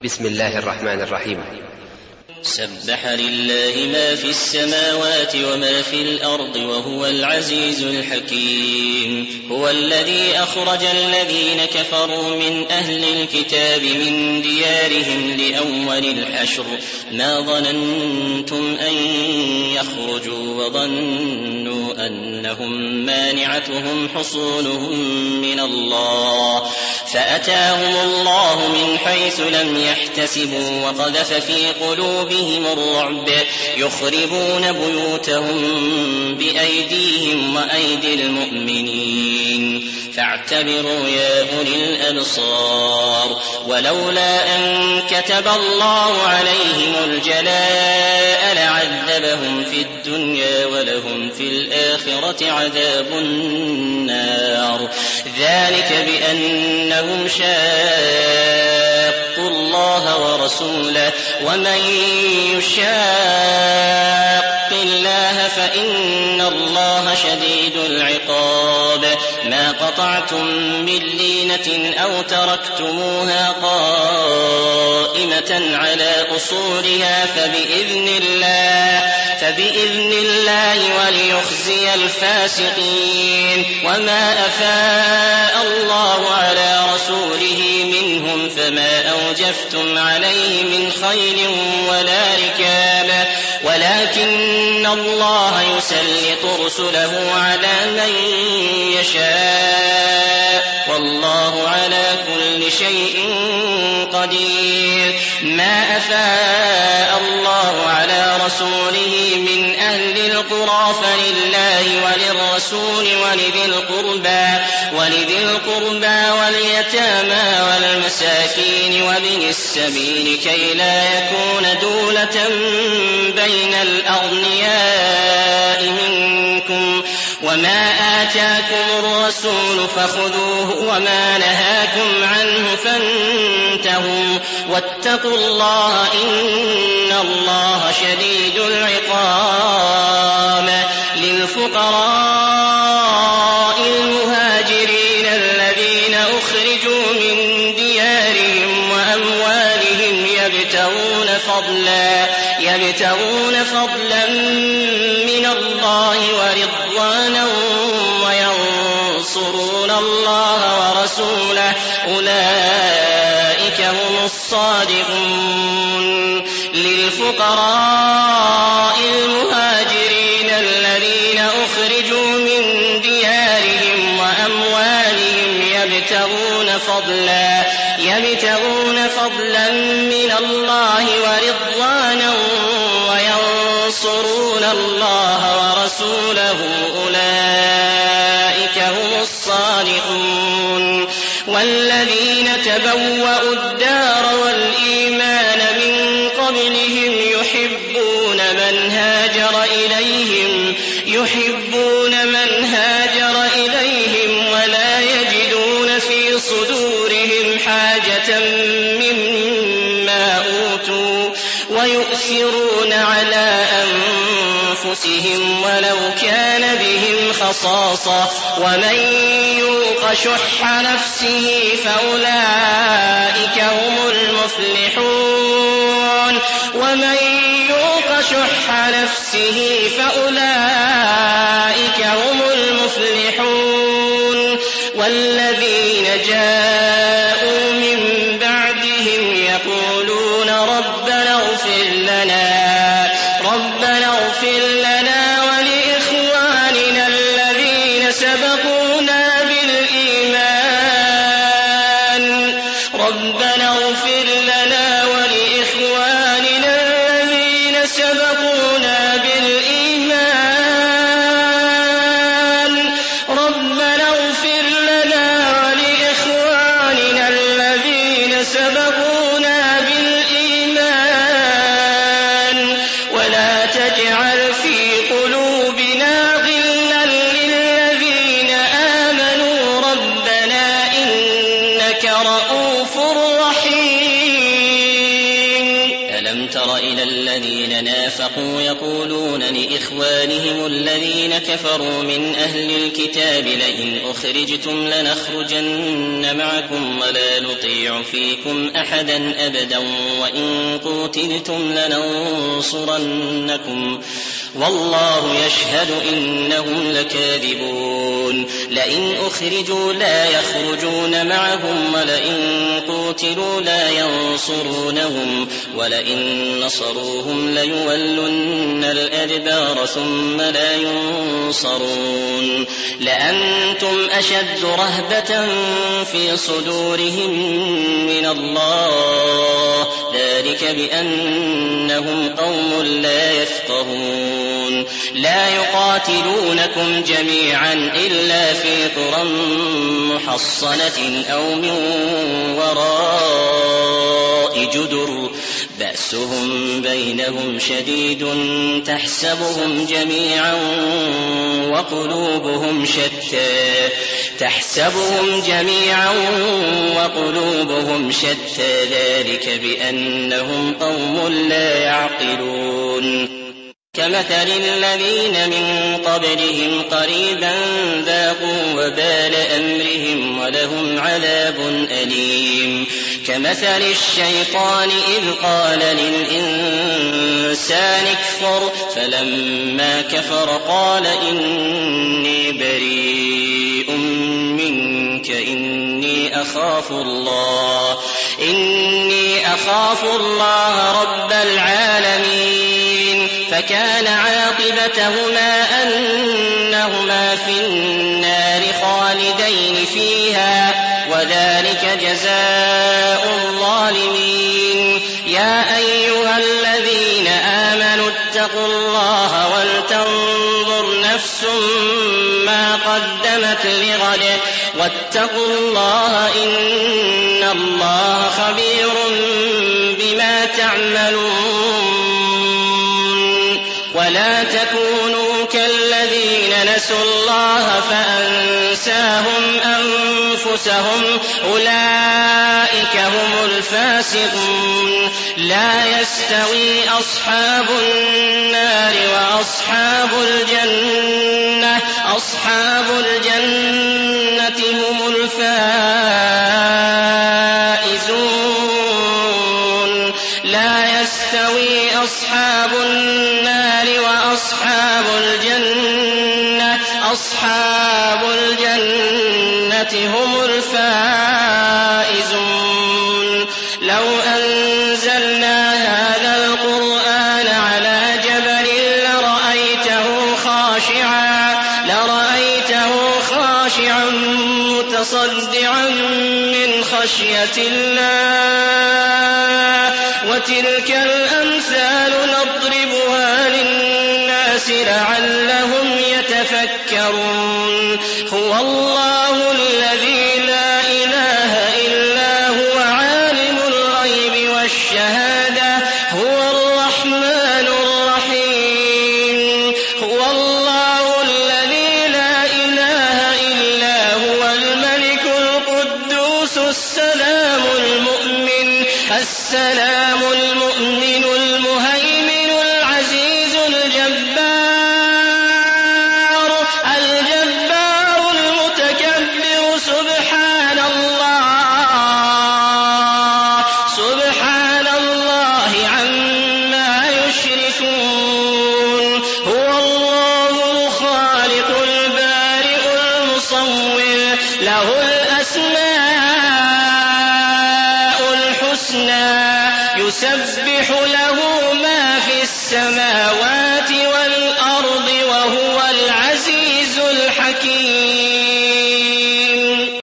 بسم الله الرحمن الرحيم. سبح لله ما في السماوات وما في الأرض وهو العزيز الحكيم. هو الذي أخرج الذين كفروا من أهل الكتاب من ديارهم لأول الحشر ما ظننتم أن يخرجوا وظنوا أنهم مانعتهم حصونهم من الله فأتاهم الله من حيث لم يحتسبوا وقذف في قلوبهم الرعب يخربون بيوتهم بأيديهم وأيدي المؤمنين فاعتبروا يا أولي الأبصار. ولولا أن كتب الله عليهم الجلاء لعذبهم في الدنيا ولهم في الآخرة عذاب النار. ذلك بأنهم شاقوا الله ورسوله ومن يشاق الله فإن الله شديد العقاب. ما قطعتم من لينة أو تركتموها قائمة على أصولها فبإذن الله وليخزي الفاسقين. وما أفاء الله على رسوله منهم فما أوجفتم عليه من خيل ولا ركاب ولكن الله يسلط رسله على من يشاء والله على كل شيء قدير. ما أفاء الله على رسوله من أهل القرى فلله وللرسول ولذي القربى واليتامى والمساكين وابن السبيل كي لا يكون دولة بين الأغنياء منكم. وما آتاكم الرسول فخذوه وما نهاكم عنه فانتهوا واتقوا الله إن الله شديد العقاب. للفقراء المهاجرين الذين أخرجوا من ديارهم وأموالهم يبتغون فضلا من الله ورضوانا وينصرون الله ورسوله أولئك هم الصادقون. للفقراء المهاجرين الذين أخرجوا من ديارهم وأموالهم يبتغون فضلا من الله ورضوانا وينصرون الله ورسوله أولئك هم الصادقون. والذين تبوأوا الدار والإيمان من قبلهم يحبون من هاجر إليهم ولا يجدون في صدورهم حاجة مما أوتوا ويؤثرون على أنفسهم ولو كان بهم خصاصة ومن يوق شح نفسه فأولئك هم المفلحون. والذين جاءوا من بعدهم يقولون ربنا اغفر لنا ولإخواننا الذين سبقونا بالإيمان تر إلى الذين نافقوا يقولون لإخوانهم الذين كفروا من أهل الكتاب لئن أخرجتم لنخرجن معكم ولا نطيع فيكم أحدا أبدا وإن قوتلتم لننصرنكم والله يشهد إنهم لكاذبون لئن أخرجوا لا يخرجون معهم ولئن قوتلوا لا ينصرونهم ولئن نصروهم ليولن الأدبار ثم لا ينصرون لأنتم أشد رهبة في صدورهم من الله ذلك بأنهم قوم لا يفقهون لا يقاتلونكم جميعا إلا في قرى محصنة أو من وراء جدر بأسهم بينهم شديد تحسبهم جميعا وقلوبهم شتى ذلك بأنهم قوم لا يعقلون كمثل الذين من قبلهم قريبا ذاقوا وبال أمرهم ولهم عذاب أليم كمثل الشيطان إذ قال للإنسان اكفر فلما كفر قال إني بريء منك إني أخاف الله رب العالمين فكان عاقبتهما أنهما في النار خالدين فيها وذلك جزاء الظالمين يا أيها الذين آمنوا اتقوا الله ولتنظر نفس ما قدمت لغد واتقوا الله إن الله خبير بما تعملون ولا تكونوا كالذين نسوا الله فأنساهم أنفسهم أولئك هم الفاسقون لا يستوي أصحاب النار وأصحاب الجنة هم الفائزون لا يستوي أصحاب النار وأصحاب الجنة هم الفائزون لو أنزلنا هذا القرآن على جبل لرأيته خاشعا متصدعا من خشية الله وتلك الأمثال نضربها للناس لعلهم يتفكرون هو الله الذي لا إله إلا هو عالم الغيب والشهادة هو الرحمن الرحيم هو الله الذي لا إله إلا هو الملك القدوس السلام المؤمن المهيمن العزيز الجبار المتكبر سبحان الله عما يشركون هو الله الخالق البارئ المصور له الأسماء الحسنى يسبح له ما في السماوات